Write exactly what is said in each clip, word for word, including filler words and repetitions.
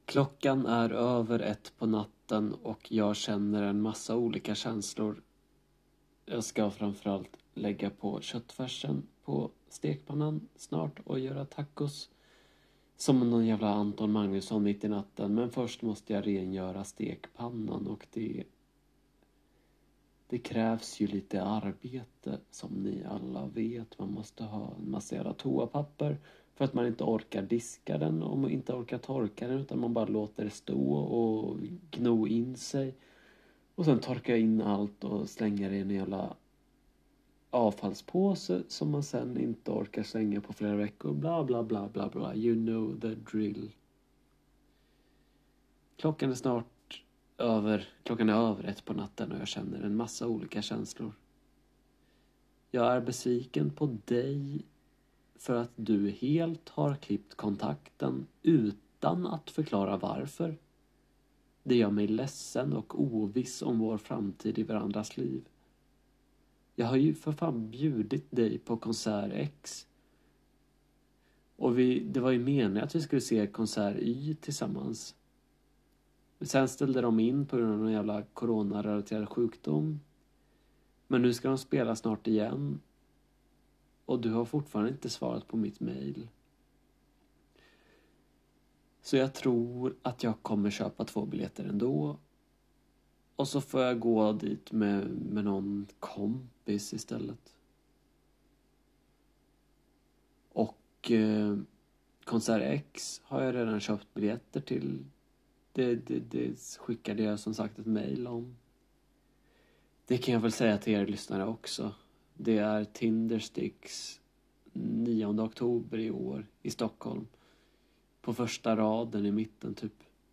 Klockan är över ett på natten och jag känner en massa olika känslor. Jag ska framförallt lägga på köttfärsen på stekpannan snart och göra tacos. Som någon jävla Anton Magnusson mitt i natten. Men först måste jag rengöra stekpannan och det... Det krävs ju lite arbete som ni alla vet. Man måste ha en massa jävla toapapper. För att man inte orkar diska den och man inte orkar torka den. Utan man bara låter det stå och gno in sig. Och sen torkar jag in allt och slänger i en jävla avfallspåse. Som man sen inte orkar slänga på flera veckor. Bla bla bla bla bla. You know the drill. Klockan är snart över. Klockan är över ett på natten och jag känner en massa olika känslor. Jag är besviken på dig. För att du helt har klippt kontakten utan att förklara varför. Det gör mig ledsen och oviss om vår framtid i varandras liv. Jag har ju för fan bjudit dig på konsert X. Och vi, det var ju meningen att vi skulle se konsert Y tillsammans. Sen ställde de in på grund av någon jävla coronarelaterad sjukdom. Men nu ska de spela snart igen. Och du har fortfarande inte svarat på mitt mejl. Så jag tror att jag kommer köpa två biljetter ändå. Och så får jag gå dit med, med någon kompis istället. Och eh, konsert X har jag redan köpt biljetter till. Det, det, det skickade jag som sagt ett mejl om. Det kan jag väl säga till er lyssnare också. Det är Tindersticks nionde oktober i år i Stockholm. På första raden i mitten typ.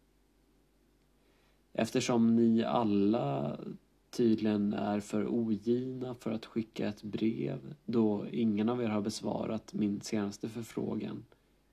Eftersom ni alla tydligen är för ogina för att skicka ett brev. Då ingen av er har besvarat min senaste förfrågan.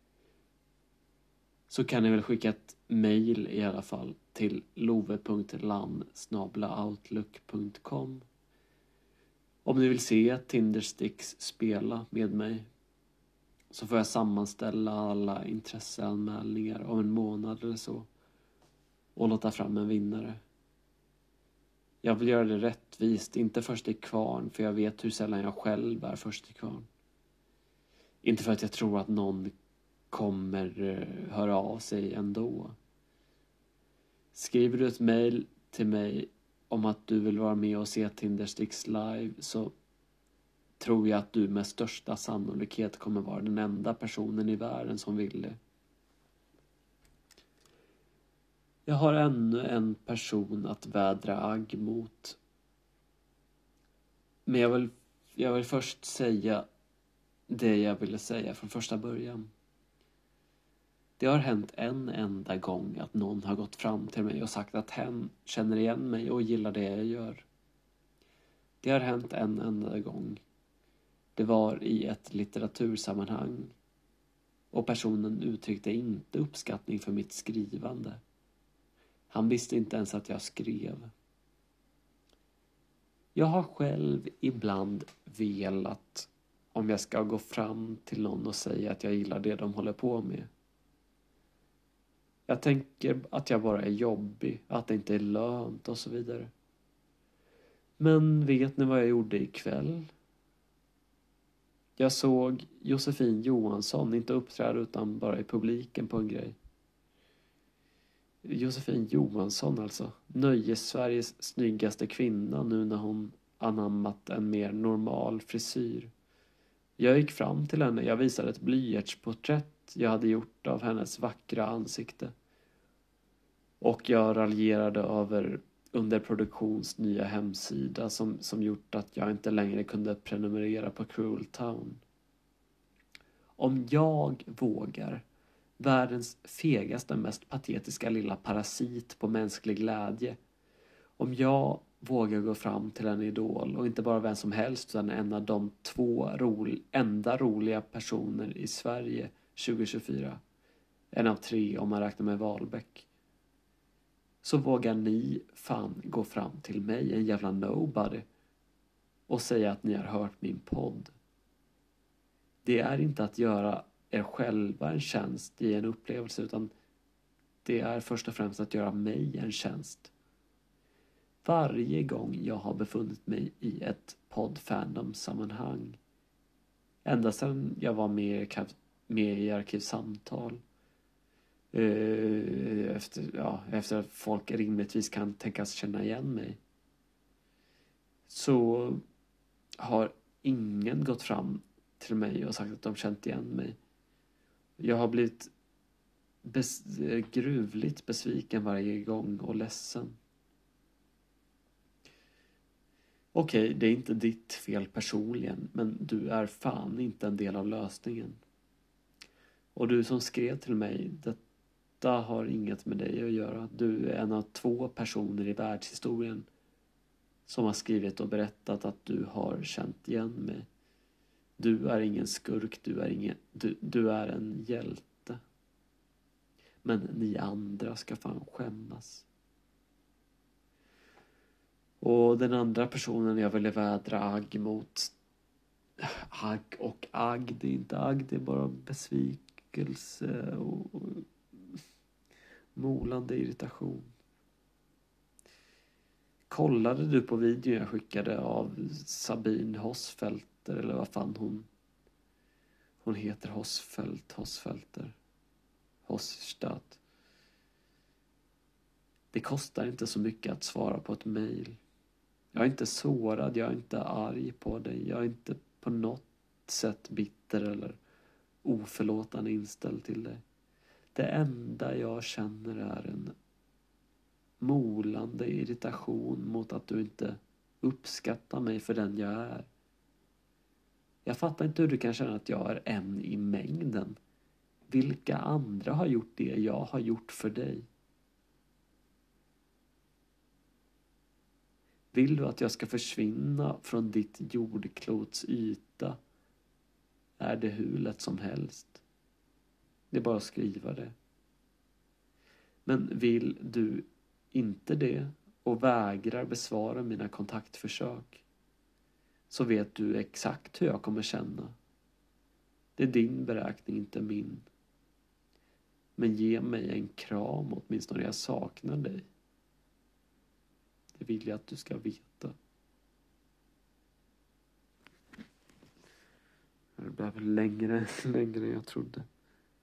Så kan ni väl skicka ett mejl i alla fall till love punkt land snabel-a outlook punkt com. Om ni vill se Tindersticks spela med mig så får jag sammanställa alla intresseanmälningar om en månad eller så och låta fram en vinnare. Jag vill göra det rättvist, inte först i kvarn för jag vet hur sällan jag själv är först i kvarn. Inte för att jag tror att någon kommer höra av sig ändå. Skriver du ett mejl till mig om att du vill vara med och se Tindersticks live så tror jag att du med största sannolikhet kommer vara den enda personen i världen som vill det. Jag har ännu en person att vädra agg mot. Men jag vill, jag vill först säga det jag ville säga från första början. Det har hänt en enda gång att någon har gått fram till mig och sagt att hen känner igen mig och gillar det jag gör. Det har hänt en enda gång. Det var i ett litteratursammanhang och personen uttryckte inte uppskattning för mitt skrivande. Han visste inte ens att jag skrev. Jag har själv ibland velat, om jag ska gå fram till någon och säga att jag gillar det de håller på med. Jag tänker att jag bara är jobbig, att det inte är lönt och så vidare. Men vet ni vad jag gjorde ikväll? Jag såg Josefin Johansson inte uppträda utan bara i publiken på en grej. Josefin Johansson alltså. Nöjes-Sveriges snyggaste kvinna nu när hon anammat en mer normal frisyr. Jag gick fram till henne. Jag visade ett blyertsporträtt jag hade gjort av hennes vackra ansikte. Och jag raljerade över underproduktions nya hemsida som, som gjort att jag inte längre kunde prenumerera på Cruel Town. Om jag vågar, världens fegaste, mest patetiska lilla parasit på mänsklig glädje. Om jag vågar gå fram till en idol och inte bara vem som helst utan en av de två rol, enda roliga personer i Sverige tjugo tjugofyra. En av tre om man räknar med Wahlbeck. Så vågar ni fan gå fram till mig, en jävla nobody, och säga att ni har hört min podd. Det är inte att göra er själva en tjänst i en upplevelse utan det är först och främst att göra mig en tjänst. Varje gång jag har befunnit mig i ett podd-fandom-sammanhang, ända sedan jag var med, med i Arkivsamtal, efter, ja, efter att folk rimligtvis kan tänkas känna igen mig, så har ingen gått fram till mig och sagt att de känt igen mig. Jag har blivit bes- gruvligt besviken varje gång och ledsen. Okej, okay, det är inte ditt fel personligen, men du är fan inte en del av lösningen. Och du som skrev till mig, detta har inget med dig att göra. Du är en av två personer i världshistorien som har skrivit och berättat att du har känt igen mig. Du är ingen skurk, du är, ingen, du, du är en hjälte. Men ni andra ska fan skämmas. Och den andra personen jag ville vädra agg mot, agg och agg, det är inte agg, det är bara besvikelse och, och molande irritation. Kollade du på videon jag skickade av Sabine Hossfelter, eller vad fan hon hon heter? Hossfelt, Hossfelter, Hosstad. Det kostar inte så mycket att svara på ett mejl. Jag är inte sårad, jag är inte arg på dig, jag är inte på något sätt bitter eller oförlåtande inställd till dig. Det enda jag känner är en molande irritation mot att du inte uppskattar mig för den jag är. Jag fattar inte hur du kan känna att jag är en i mängden. Vilka andra har gjort det jag har gjort för dig? Vill du att jag ska försvinna från ditt jordklots yta? Är det hur lätt som helst? Det är bara att skriva det. Men vill du inte det och vägrar besvara mina kontaktförsök, så vet du exakt hur jag kommer känna. Det är din beräkning, inte min. Men ge mig en kram åtminstone, jag saknar dig. Det vill jag att du ska veta. Det blev längre, längre än jag trodde.